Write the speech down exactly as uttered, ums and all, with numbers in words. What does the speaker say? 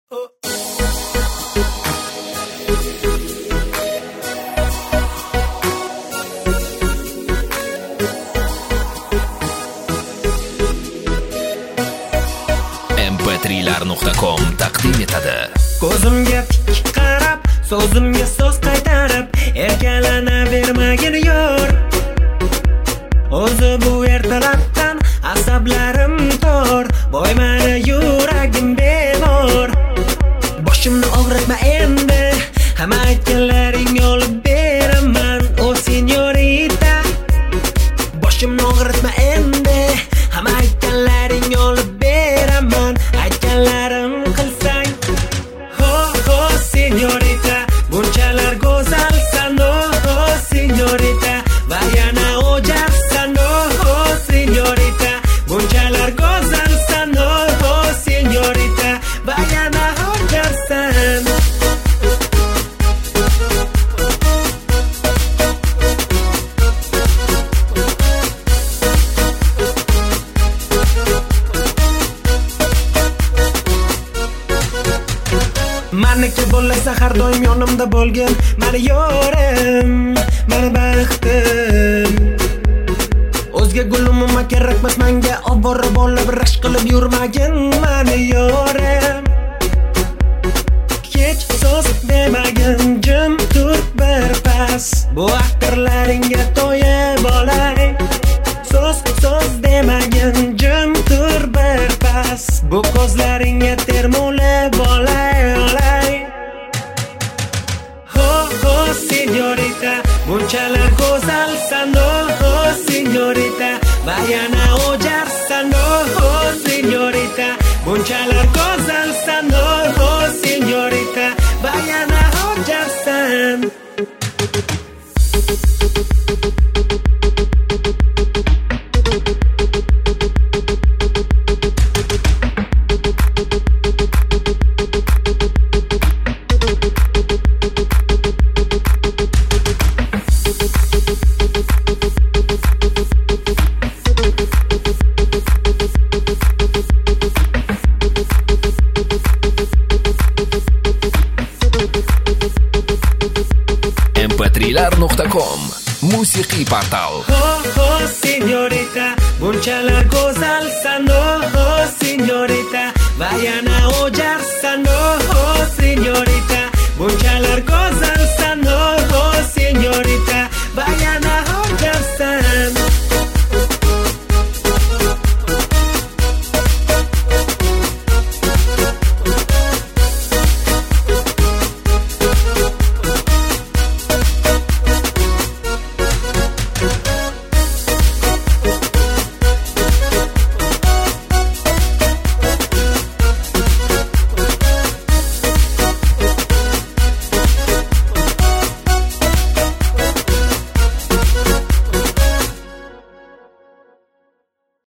em p three lar nuqta com taqdim etadi. Ko'zimga tik qarab, so'zimga so'z qaytarib, erkalanavermagin yor. O'zi bu ertalabdan asablarim tor, boymani yuragim bemor. Boshimni og'ritma endi, hamma aytganlaring olib beraman, o senyorita. Boshimni og'ritma endi, hamma aytganlaring olib beraman, aytganlarim qilsang. Ho ho senyorita, bunchalar go'zalsan, oh oh senyorita, va yana o'jarsan, oh oh senyorita, bunchalar go'zalsan, oh oh senyorita, va yana o'jarsan. Maniki bo'lsa har doim yonimda bo'lgan, meni yorim, meni baxtim. O'zga gulimma kerakmas menga, ovora bo'lib rashk qilib yurmagin, meni yorim. Hech so'z demagin, jim tur birpas, bu aqtirlaringga to'yib olay. So'z so'z demagin, jim tur birpas, bu ko'zlaringga termulib olay olay. Ho ho senyorita, bunchalar go'zalsan, oh oh senyorita, va yana o'jarsan, oh oh senyorita, bunchalar go'zalsan, oh oh senyorita, va yana o'jarsan. em p three lar nuqta com musiqiy portal. Oh oh senyorita, bunchalar go'zalsan, oh oh senyorita, va yana o'jarsan, oh oh senyorita, bunchalar go'zal